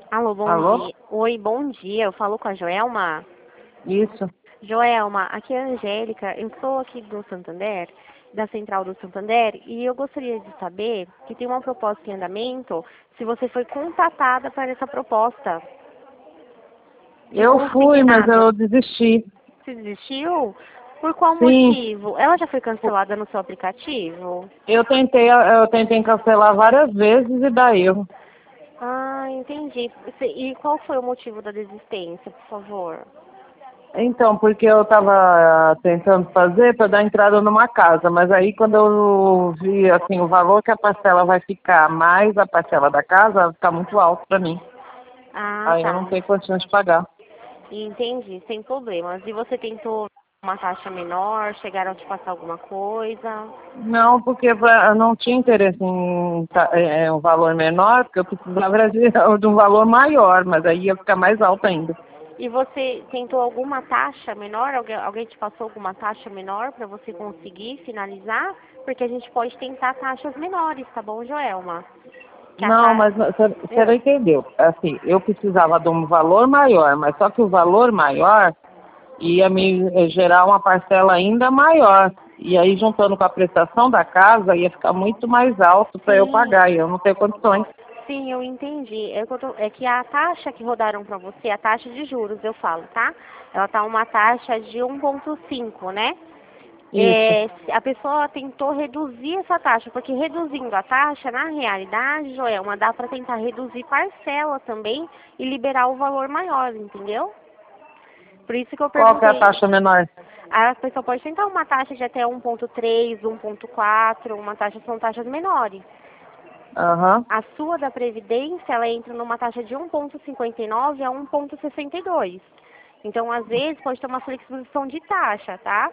Alô, bom Alô? dia. Oi, bom dia. Eu falo com a Joelma. Isso. Joelma, aqui é a Angélica. Eu sou aqui do Santander, da Central do Santander, e eu gostaria de saber que tem uma proposta em andamento, se você foi contatada para essa proposta. Eu Ficou fui, mas consignado. eu desisti. Você desistiu? Por qual Sim, motivo? Ela já foi cancelada no seu aplicativo? eu tentei cancelar várias vezes e dá erro. Ah, entendi. E qual foi o motivo da desistência, por favor? Então, porque eu estava tentando fazer para dar entrada numa casa, mas aí quando eu vi assim o valor que a parcela vai ficar, mais a parcela da casa, fica muito alto para mim. Ah, Aí eu não tá. tenho condições de pagar. Entendi, sem problemas. E você tentou uma taxa menor? Chegaram a te passar alguma coisa? Não, porque eu não tinha interesse em um valor menor, porque eu precisava era de um valor maior, mas aí ia ficar mais alto ainda. E você tentou alguma taxa menor? Alguém te passou alguma taxa menor para você conseguir finalizar? Porque a gente pode tentar taxas menores, tá bom, Joelma? Que a Não, ta... mas você não entendeu. Assim, eu precisava de um valor maior, mas só que o valor maior ia me gerar uma parcela ainda maior. E aí, juntando com a prestação da casa, ia ficar muito mais alto para eu Sim, pagar, e eu não tenho condições. sim, eu entendi. É que a taxa que rodaram para você, a taxa de juros, eu falo, tá? Ela tá uma taxa de 1,5, né? Isso. A pessoa tentou reduzir essa taxa, porque reduzindo a taxa, na realidade, Joelma, dá para tentar reduzir parcela também e liberar o valor maior, entendeu? Por isso que eu Qual que é a perguntei. taxa menor? A pessoa pode tentar uma taxa de até 1,3, 1,4, uma taxa são taxas menores. Aham. A sua da Previdência, ela entra numa taxa de 1,59 a 1,62. Então, às vezes, pode ter uma flexibilização de taxa, tá?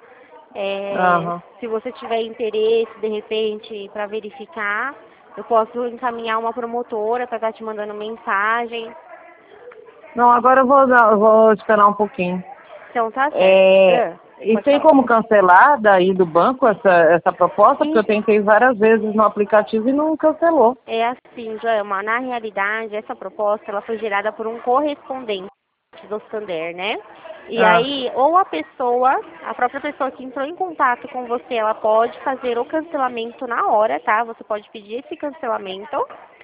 Aham. Se você tiver interesse, de repente, para verificar, eu posso encaminhar uma promotora para estar te mandando mensagem. Não, agora eu vou esperar um pouquinho. Então, tá certo. E Pode tem falar. como cancelar daí do banco essa proposta? Porque Sim, eu tentei várias vezes no aplicativo e não cancelou. é assim, Joelma, na realidade, essa proposta ela foi gerada por um correspondente do Santander, né? E Ah, aí, ou a própria pessoa que entrou em contato com você, ela pode fazer o cancelamento na hora, tá? Você pode pedir esse cancelamento,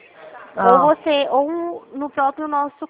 ah, ou no próprio nosso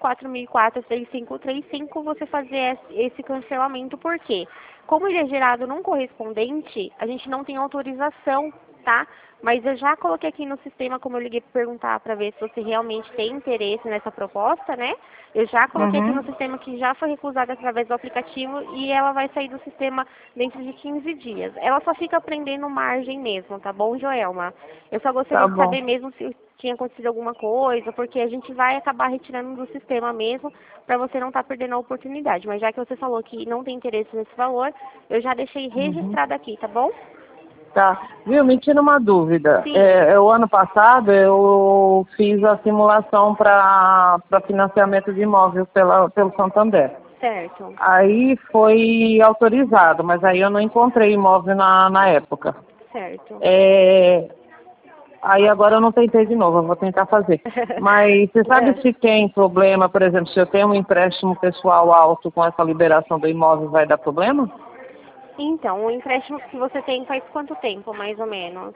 4004-3535, você fazer esse cancelamento, por quê? Como ele é gerado num correspondente, a gente não tem autorização, tá? Mas eu já coloquei aqui no sistema, como eu liguei para perguntar para ver se você realmente tem interesse nessa proposta, né? Eu já coloquei aqui no uhum, sistema que já foi recusada através do aplicativo e ela vai sair do sistema dentro de 15 dias. Ela só fica prendendo margem mesmo, tá bom, Joelma? Eu só tá gostaria de bom. saber mesmo se tinha acontecido alguma coisa, porque a gente vai acabar retirando do sistema mesmo, para você não estar perdendo a oportunidade. Mas já que você falou que não tem interesse nesse valor, eu já deixei Uhum. registrado aqui, tá bom? Tá. Viu, me tira uma dúvida. Sim, O ano passado eu fiz a simulação para financiamento de imóvel pelo Santander. certo, Aí foi autorizado, mas aí eu não encontrei imóvel na época. certo. É, Aí agora eu não tentei de novo, eu vou tentar fazer. Mas você sabe É. se tem problema, por exemplo, se eu tenho um empréstimo pessoal alto com essa liberação do imóvel, vai dar problema? Então, o empréstimo que você tem faz quanto tempo, mais ou menos?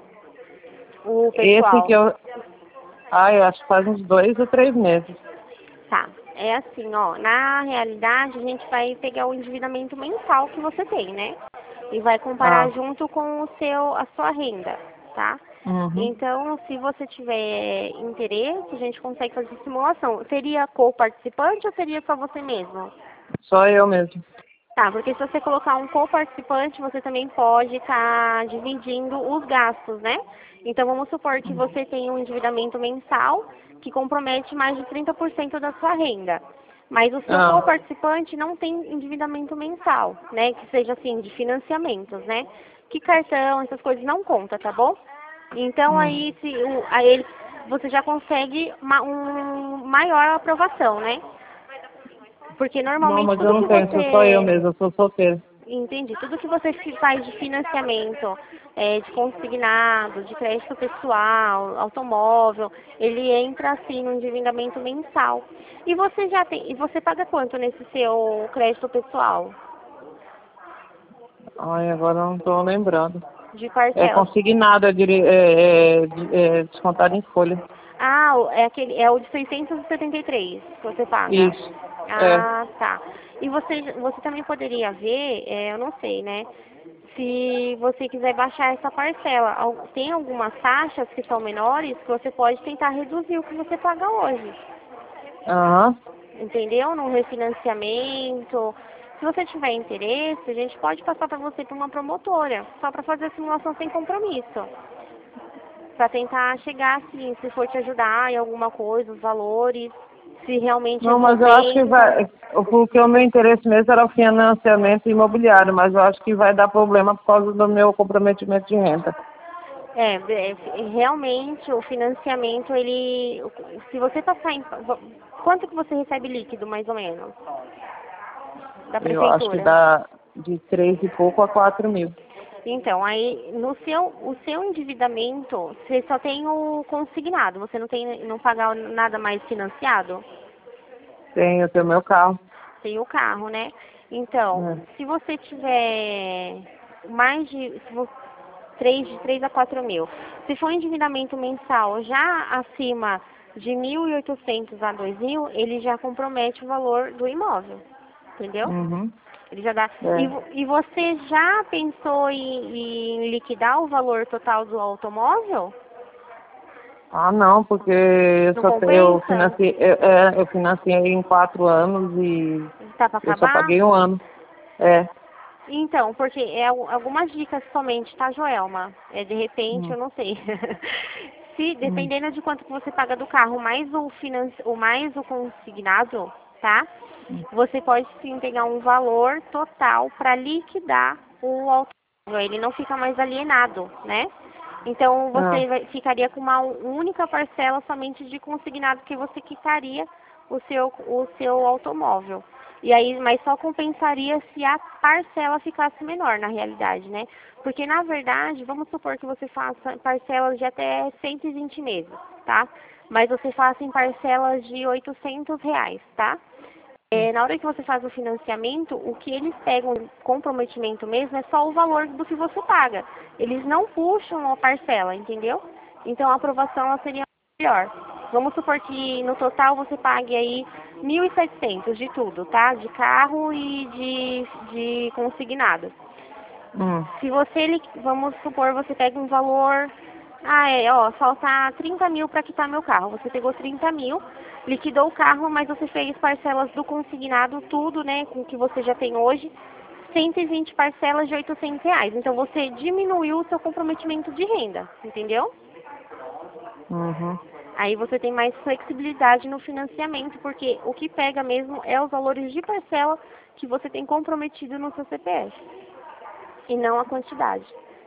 O Esse que pessoal. eu acho que faz uns 2 ou 3 meses. Tá. É assim, ó, na realidade a gente vai pegar o endividamento mensal que você tem, né? E vai comparar Ah, junto com a sua renda, tá? uhum. Então, se você tiver interesse, a gente consegue fazer simulação. Seria co-participante ou seria só você mesmo? Só eu mesmo. Tá, porque se você colocar um co-participante, você também pode estar dividindo os gastos, né? Então, vamos supor que você tem um endividamento mensal que compromete mais de 30% da sua renda. Mas o seu Ah, co-participante não tem endividamento mensal, né? Que seja assim, de financiamentos, né? Que cartão, essas coisas não conta, tá bom? Então, hum. aí você já consegue um maior aprovação, né? Porque Não, normalmente mas eu tudo não que tenho, sou só eu você mesmo, eu sou solteira. Entendi. Tudo que você faz de financiamento, de consignado, de crédito pessoal, automóvel, ele entra assim no endividamento mensal. E você já tem, e você paga quanto nesse seu crédito pessoal? Ai, agora eu não estou lembrando. De É parcela? consignado, descontado em folha. Ah, é o de 673 que você paga. Isso. É. Ah, tá. E você também poderia ver, eu não sei, né? Se você quiser baixar essa parcela, tem algumas taxas que são menores que você pode tentar reduzir o que você paga hoje. Aham. Entendeu? Num refinanciamento. Se você tiver interesse, a gente pode passar para você para uma promotora, só para fazer a simulação sem compromisso. Para tentar chegar assim, se for te ajudar em alguma coisa, os valores, se realmente Não, mas eu acho que compensa. vai. Porque o meu interesse mesmo era o financiamento imobiliário, mas eu acho que vai dar problema por causa do meu comprometimento de renda. Realmente o financiamento, se você passar em, quanto que você recebe líquido, mais ou menos, da Eu acho que prefeitura? dá de 3 e pouco a 4.000. Então, aí o seu endividamento, você só tem o consignado, você não paga nada mais financiado? Tenho meu carro. Tem o carro, né? Então, É. se você tiver mais de 3 a 4 mil, se for um endividamento mensal já acima de 1.800 a 2.000, ele já compromete o valor do imóvel, entendeu? Uhum. Ele já dá. É. E você já pensou em liquidar o valor total do automóvel? Ah, não, porque Não eu compensa? financiei, eu financiei em 4 anos e Tá para eu só acabar? paguei um ano. É. Então, porque algumas dicas somente, tá, Joelma? De repente, Hum, eu não sei. Se, hum. dependendo de quanto que você paga do carro, mais o consignado, tá? Você pode sim pegar um valor total para liquidar o automóvel. Ele não fica mais alienado, né? Então, Ah, você ficaria com uma única parcela somente de consignado que você quitaria o seu automóvel. E aí, mas só compensaria se a parcela ficasse menor, na realidade, né? Porque, na verdade, vamos supor que você faça parcelas de até 120 meses, tá? Mas você faça em parcelas de R$ 800, tá? Na hora que você faz o financiamento, o que eles pegam comprometimento mesmo é só o valor do que você paga. Eles não puxam a parcela, entendeu? Então a aprovação ela seria melhor. Vamos supor que no total você pague aí 1.700 de tudo, tá? De carro e de consignado. hum. Se você, vamos supor, você pega um valor, falta 30 mil para quitar meu carro. Você pegou 30 mil, liquidou o carro, mas você fez parcelas do consignado, tudo, né, com o que você já tem hoje, 120 parcelas de R$ 800. Então você diminuiu o seu comprometimento de renda, entendeu? Uhum. Aí você tem mais flexibilidade no financiamento, porque o que pega mesmo é os valores de parcela que você tem comprometido no seu CPF, e não a quantidade.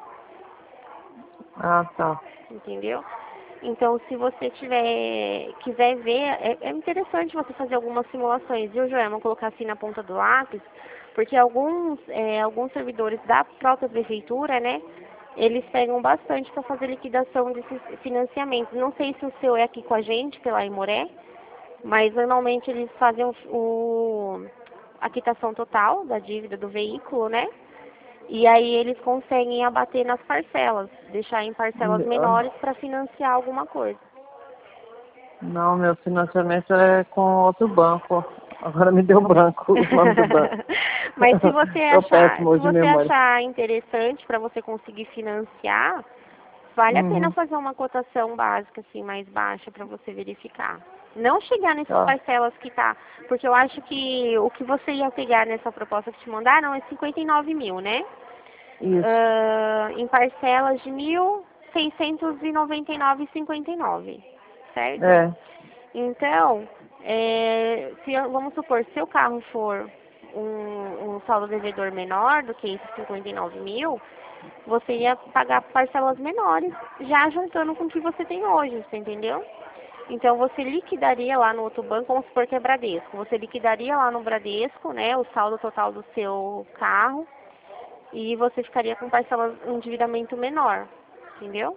Ah, tá. Entendeu? Então, se você quiser ver, é interessante você fazer algumas simulações, viu, Joelma? Colocar assim na ponta do lápis, porque alguns servidores da própria prefeitura, né, eles pegam bastante para fazer liquidação desses financiamentos. Não sei se o seu é aqui com a gente, pela Imoré, mas normalmente eles fazem a quitação total da dívida do veículo, né? E aí eles conseguem abater nas parcelas, deixar em parcelas Ah, menores para financiar alguma coisa. não, meu financiamento é com outro banco. Agora me deu branco o nome do banco. Mas Tô péssimo se hoje de você memória. achar interessante para você conseguir financiar, vale a pena Uhum. fazer uma cotação básica assim mais baixa para você verificar. Não chegar nessas Tá. parcelas que tá, porque eu acho que o que você ia pegar nessa proposta que te mandaram é 59 mil, né? Isso. Em parcelas de 1.699,59, certo? É. Então, vamos supor, se o carro for um saldo devedor menor do que esses 59 mil, você ia pagar parcelas menores, já juntando com o que você tem hoje, você entendeu? Então, você liquidaria lá no outro banco, vamos supor que é Bradesco, você liquidaria lá no Bradesco, né, o saldo total do seu carro, e você ficaria com parcelas, um endividamento menor, entendeu?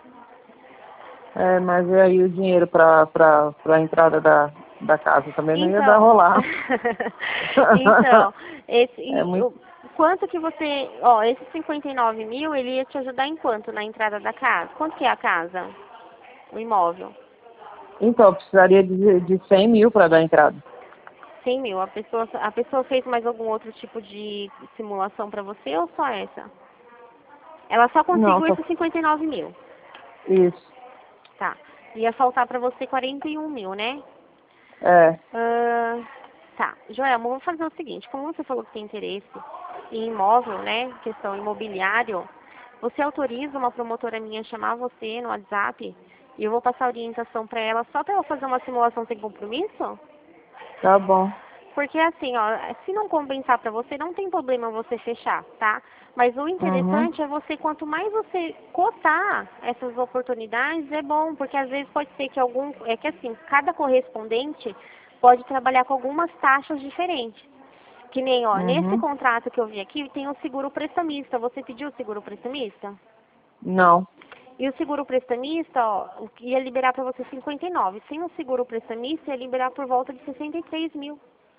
Mas e aí o dinheiro para a entrada da casa também não ia dar Então, rolar. então, É muito... quanto que você, ó, esses 59 mil, ele ia te ajudar em quanto na entrada da casa? Quanto que é a casa, o imóvel? Então, eu precisaria de 100 mil para dar entrada. 100 mil. A pessoa fez mais algum outro tipo de simulação para você ou só essa? Ela só Não, conseguiu esses 59 mil. isso. Tá. Ia faltar para você 41 mil, né? É. Tá. Joelma, vamos fazer o seguinte. Como você falou que tem interesse em imóvel, né? Questão imobiliário, você autoriza uma promotora minha a chamar você no WhatsApp e eu vou passar a orientação para ela só para ela fazer uma simulação sem compromisso? Tá bom. Porque assim, ó, se não compensar para você, não tem problema você fechar, tá? Mas o interessante é você, quanto mais você cotar essas oportunidades, é bom, porque às vezes pode ser que é que assim, cada correspondente pode trabalhar com algumas taxas diferentes. Que nem, ó, nesse contrato que eu vi aqui, tem o seguro prestamista. Você pediu o seguro prestamista? Não. E o seguro prestamista, ó, ia liberar para você 59. Sem o seguro prestamista, ia liberar por volta de 63 mil.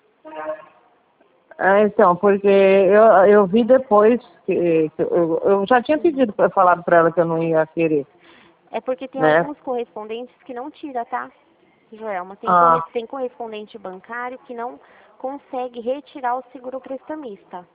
Então, porque eu vi depois que eu já tinha pedido, falado para ela que eu não ia querer, É porque tem né? alguns correspondentes que não tira, tá, Joelma? Tem correspondente bancário que não consegue retirar o seguro prestamista.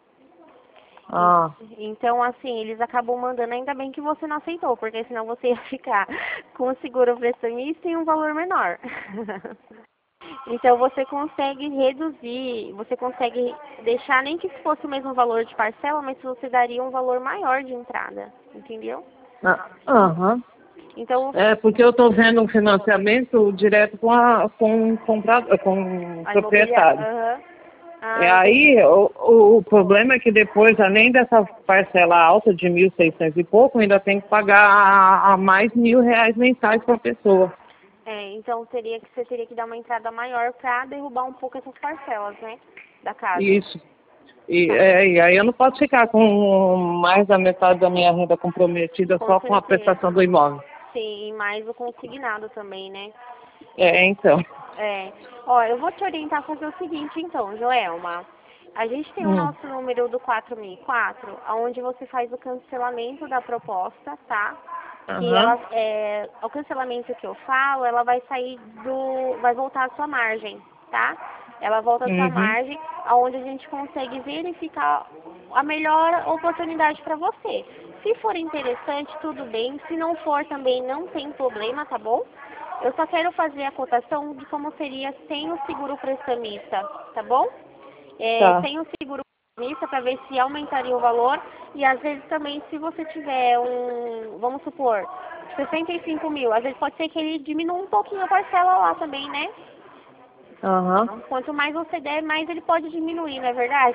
Então, assim, eles acabam mandando, ainda bem que você não aceitou, porque senão você ia ficar com o seguro prestamista e um valor menor. Então, você consegue reduzir, você consegue deixar, nem que fosse o mesmo valor de parcela, mas você daria um valor maior de entrada, entendeu? Então, Porque eu estou vendo um financiamento direto com o a proprietário. imobiliária, Aí o problema é que depois, além dessa parcela alta de 1.600 e pouco, ainda tem que pagar a mais R$ 1.000 mensais para a pessoa. Então você teria que dar uma entrada maior para derrubar um pouco essas parcelas, né, da casa. Isso. E aí eu não posso ficar com mais da metade da minha renda comprometida só com a prestação do imóvel. Sim, e mais o consignado também, né? Então. Ó, eu vou te orientar a fazer o seguinte, então, Joelma. A gente tem o nosso número do 4004, onde você faz o cancelamento da proposta, tá? Que ela, o cancelamento que eu falo, ela vai sair vai voltar à sua margem, tá? Ela volta à sua margem, onde a gente consegue verificar a melhor oportunidade para você. Se for interessante, tudo bem. Se não for, também não tem problema, tá bom? Eu só quero fazer a cotação de como seria sem o seguro prestamista, tá bom? Sem o seguro prestamista, para ver se aumentaria o valor. E às vezes também, se você tiver vamos supor, 65 mil, às vezes pode ser que ele diminua um pouquinho a parcela lá também, né? Quanto mais você der, mais ele pode diminuir, não é verdade?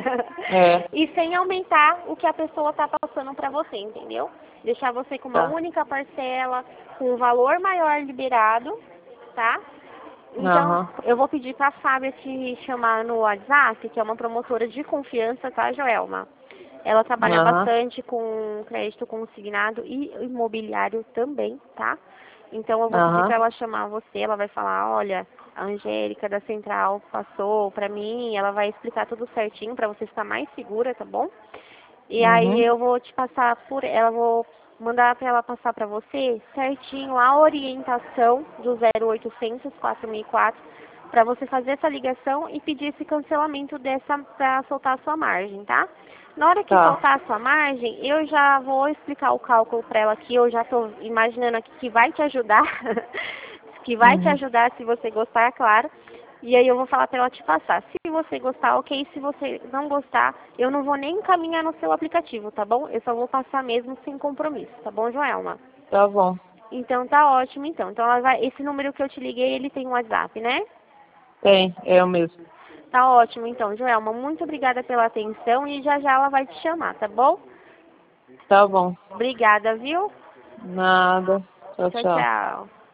E sem aumentar o que a pessoa está passando para você, entendeu? Deixar você com uma única parcela, com um valor maior liberado, tá? Então, eu vou pedir para a Fábia te chamar no WhatsApp, que é uma promotora de confiança, tá, Joelma? Ela trabalha bastante com crédito consignado e imobiliário também, tá? Então, eu vou pedir para ela chamar você, ela vai falar, olha, a Angélica da Central passou para mim, ela vai explicar tudo certinho para você ficar mais segura, tá bom? E aí eu vou te passar vou mandar para ela passar para você certinho a orientação do 0800 4004 para você fazer essa ligação e pedir esse cancelamento para soltar a sua margem, tá? Na hora que soltar a sua margem, eu já vou explicar o cálculo para ela aqui, eu já estou imaginando aqui que vai te ajudar, que vai te ajudar se você gostar, é claro. E aí eu vou falar para ela te passar. Se você gostar, ok. Se você não gostar, eu não vou nem encaminhar no seu aplicativo, tá bom? Eu só vou passar mesmo sem compromisso, tá bom, Joelma? Tá bom. Então tá ótimo, então. Então esse número que eu te liguei, ele tem um WhatsApp, né? Tem, é o mesmo. Tá ótimo, então, Joelma. Muito obrigada pela atenção e já já ela vai te chamar, tá bom? Tá bom. Obrigada, viu? Nada. Tchau, Tchau, tchau. tchau.